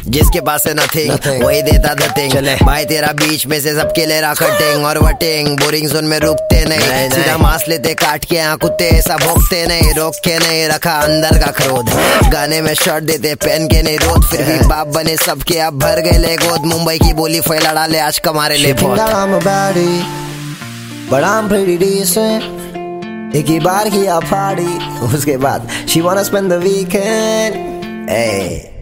जिसके पास है नथिंग वही देता नथिंग। भाई तेरा बीच में से सबके ले रहा कटिंग और वटिंग। बोरिंग जोन में रुकते नहीं, सीधा मांस लेते काट के यहाँ कुत्ते ऐसा भोगते नहीं। रोक के नहीं रखा अंदर का क्रोध, गाने में शर्ट देते पहन के नहीं रोद। फिर भी बाप बने सबके अब भर गए ले गोद। मुंबई की बोली फैला डाले आज कमारे ले बहुत। But I'm pretty decent. एक ही बार किया पार्टी, उसके बाद she wanna spend the weekend. Hey.